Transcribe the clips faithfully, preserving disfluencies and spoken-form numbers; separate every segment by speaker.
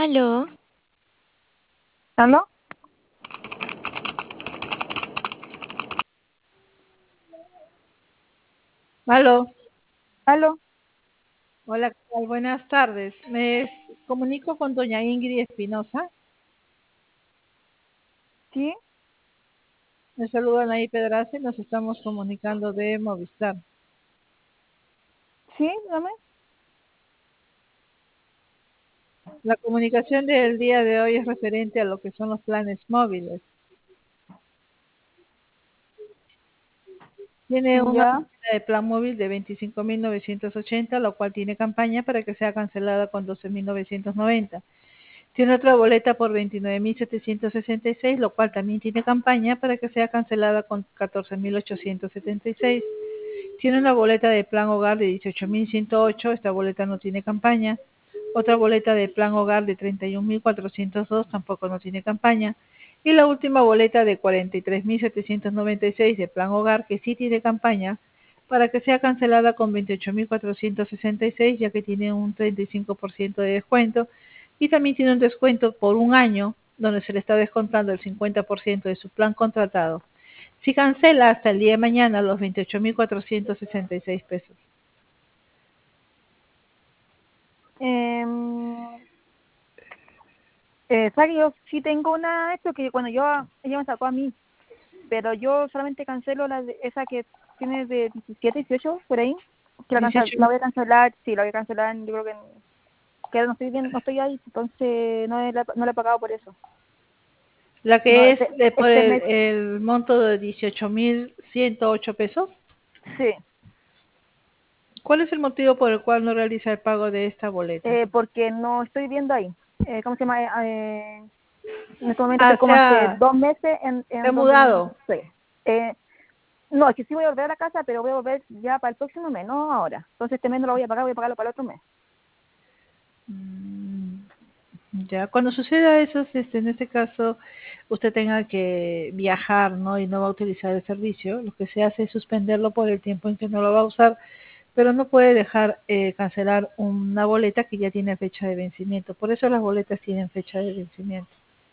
Speaker 1: Aló,
Speaker 2: ¿Aló?
Speaker 3: Aló,
Speaker 2: ¿Aló?
Speaker 3: hola, ¿qué tal? Buenas tardes. Me comunico con doña Ingrid Espinosa.
Speaker 2: ¿Sí?
Speaker 3: Me saluda Anaí Pedraza y nos estamos comunicando de Movistar.
Speaker 2: ¿Sí? Dame.
Speaker 3: La comunicación del día de hoy es referente a lo que son los planes móviles. Tiene una
Speaker 2: Ya.
Speaker 3: boleta de plan móvil de veinticinco mil novecientos ochenta, lo cual tiene campaña para que sea cancelada con doce mil novecientos noventa. Tiene otra boleta por veintinueve mil setecientos sesenta y seis, lo cual también tiene campaña para que sea cancelada con catorce mil ochocientos setenta y seis. Tiene una boleta de plan hogar de dieciocho mil ciento ocho, esta boleta no tiene campaña. Otra boleta de plan hogar de treinta y un mil cuatrocientos dos, tampoco no tiene campaña. Y la última boleta de cuarenta y tres mil setecientos noventa y seis de plan hogar, que sí tiene campaña, para que sea cancelada con veintiocho mil cuatrocientos sesenta y seis, ya que tiene un treinta y cinco por ciento de descuento. Y también tiene un descuento por un año, donde se le está descontando el cincuenta por ciento de su plan contratado. Si cancela hasta el día de mañana los veintiocho mil cuatrocientos sesenta y seis pesos.
Speaker 2: Eh, eh, ¿sabes que yo sí tengo una esto que cuando yo ella me sacó a mí, pero yo solamente cancelo la de, esa que tiene de diecisiete, dieciocho por ahí, que la, cancel,
Speaker 3: dieciocho,
Speaker 2: la voy a cancelar, sí, la voy a cancelar, yo creo que, que no estoy bien, no estoy ahí, entonces no la, no la he pagado por eso.
Speaker 3: la
Speaker 2: No,
Speaker 3: que es
Speaker 2: este,
Speaker 3: de por
Speaker 2: este
Speaker 3: el,
Speaker 2: mes,
Speaker 3: el monto de dieciocho mil ciento ocho pesos.
Speaker 2: sí,
Speaker 3: ¿Cuál es el motivo por el cual no realiza el pago de esta boleta?
Speaker 2: eh, porque no estoy viendo ahí. Eh, ¿Cómo se llama? Eh, en este momento
Speaker 3: Ah,
Speaker 2: estoy
Speaker 3: o
Speaker 2: como hace
Speaker 3: sea,
Speaker 2: dos meses en,
Speaker 3: se ha
Speaker 2: en donde
Speaker 3: mudado.
Speaker 2: estoy. Eh, No, es que sí voy a volver a la casa, pero voy a volver ya para el próximo mes, no ahora. Entonces este mes no lo voy a pagar, voy a pagarlo para el otro mes.
Speaker 3: Mm, Ya, cuando suceda eso, este, en este caso, usted tenga que viajar, ¿no? Y no va a utilizar el servicio, lo que se hace es suspenderlo por el tiempo en que no lo va a usar, pero no puede dejar eh, cancelar una boleta que ya tiene fecha de vencimiento. Por eso las boletas tienen fecha de vencimiento.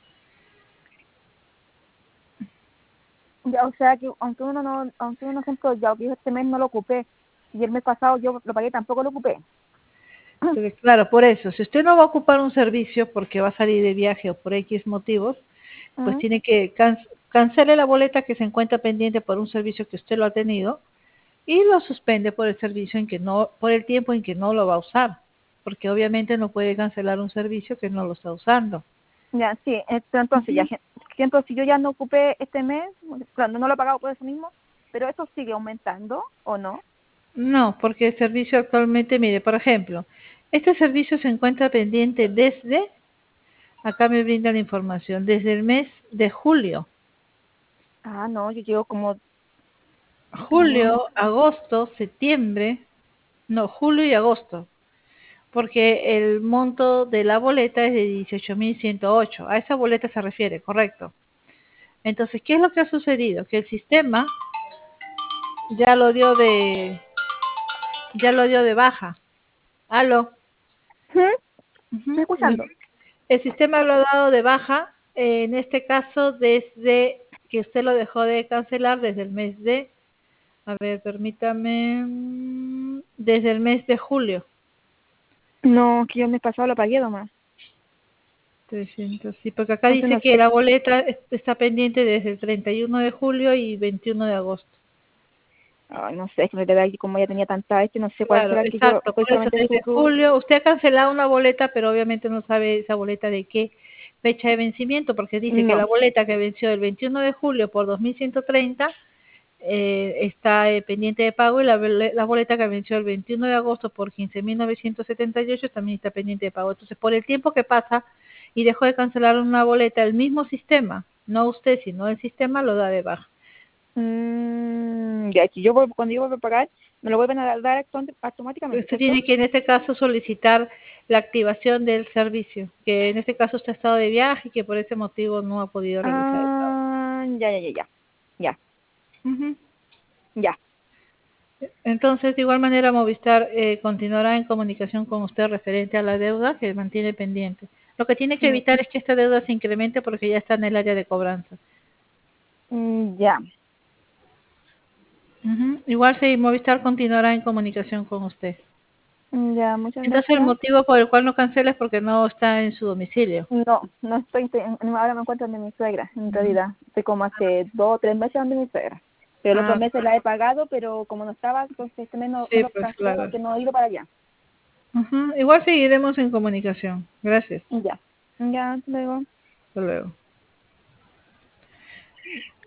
Speaker 2: Ya, o sea que aunque uno no, aunque uno ejemplo, ya que este mes no lo ocupé y el mes pasado yo lo pagué tampoco lo ocupé.
Speaker 3: Pero claro, por eso, si usted no va a ocupar un servicio porque va a salir de viaje o por X motivos, pues
Speaker 2: ¿Mm?
Speaker 3: tiene que can cancele la boleta que se encuentra pendiente por un servicio que usted lo ha tenido y lo suspende por el servicio en que no, por el tiempo en que no lo va a usar, porque obviamente no puede cancelar un servicio que no lo está usando.
Speaker 2: Ya, sí, esto, entonces ya,
Speaker 3: Ujú.
Speaker 2: por ejemplo, si yo ya no ocupé este mes, cuando no lo he pagado por eso mismo, pero eso sigue aumentando o no.
Speaker 3: No, porque el servicio actualmente, mire, por ejemplo, este servicio se encuentra pendiente desde, acá me brinda la información, desde el mes de julio.
Speaker 2: Ah, no, yo llevo como, mm,
Speaker 3: Julio, agosto, septiembre, no, julio y agosto, porque el monto de la boleta es de dieciocho mil ciento ocho. A esa boleta se refiere, correcto. Entonces, ¿qué es lo que ha sucedido? Que el sistema ya lo dio de, ya lo dio de baja. Aló.
Speaker 2: ¿Mm? Estoy
Speaker 3: Ujú.
Speaker 2: escuchando.
Speaker 3: El sistema lo ha dado de baja, eh, en este caso, desde que usted lo dejó de cancelar desde el mes de, a ver, permítame, mm, desde el mes de julio.
Speaker 2: No, que yo el mes pasado lo pagué nomás.
Speaker 3: trescientos, sí, porque acá
Speaker 2: Entonces
Speaker 3: dice
Speaker 2: no
Speaker 3: que
Speaker 2: sé.
Speaker 3: la boleta es- está pendiente desde el treinta y uno de julio y veintiuno de agosto.
Speaker 2: Ay, no sé, es que en realidad aquí como ya tenía tanta este, no sé cuál
Speaker 3: Claro,
Speaker 2: será que yo
Speaker 3: exacto,
Speaker 2: estoy
Speaker 3: por eso
Speaker 2: solamente
Speaker 3: desde
Speaker 2: seguro.
Speaker 3: julio, usted ha cancelado una boleta, pero obviamente no sabe esa boleta de qué fecha de vencimiento, porque dice que la
Speaker 2: No.
Speaker 3: boleta que venció el veintiuno de julio por dos mil ciento treinta eh, está eh, pendiente de pago y la, bole- la boleta que venció el veintiuno de agosto por quince mil novecientos setenta y ocho también está pendiente de pago. Entonces, por el tiempo que pasa y dejó de cancelar una boleta, el mismo sistema, no usted, sino el sistema lo da de baja.
Speaker 2: Mm, ya, que yo vuelvo- cuando yo vuelvo a pagar, me lo vuelven a dar autom- automáticamente,
Speaker 3: Usted
Speaker 2: ¿cierto?
Speaker 3: tiene que en este caso solicitar la activación del servicio, que en este caso usted ha estado de viaje y que por ese motivo no ha podido realizar el pago.
Speaker 2: Ah, ya, ya, ya, ya. Ya,
Speaker 3: Ujú.
Speaker 2: ya.
Speaker 3: Entonces, de igual manera, Movistar eh, continuará en comunicación con usted referente a la deuda que mantiene pendiente. Lo que tiene que evitar es que esta deuda se incremente porque ya está en el área de cobranza.
Speaker 2: Mm, ya.
Speaker 3: Ujú. Igual si Movistar continuará en comunicación con usted.
Speaker 2: Mm, ya, muchas
Speaker 3: Entonces el
Speaker 2: gracias.
Speaker 3: motivo por el cual no cancela es porque no está en su domicilio.
Speaker 2: No, no estoy, estoy en- ahora me encuentro donde mi suegra, en
Speaker 3: Mm.
Speaker 2: realidad. Estoy como hace dos o tres meses donde mi suegra. Pero los otros
Speaker 3: Ah,
Speaker 2: meses la he pagado, pero como no estaba, entonces este mes no, no
Speaker 3: sí,
Speaker 2: lo
Speaker 3: pues
Speaker 2: cancelé
Speaker 3: claro.
Speaker 2: porque no he ido para allá.
Speaker 3: Ujú. Igual seguiremos en comunicación. Gracias.
Speaker 2: Ya. Ya, luego.
Speaker 3: Hasta luego.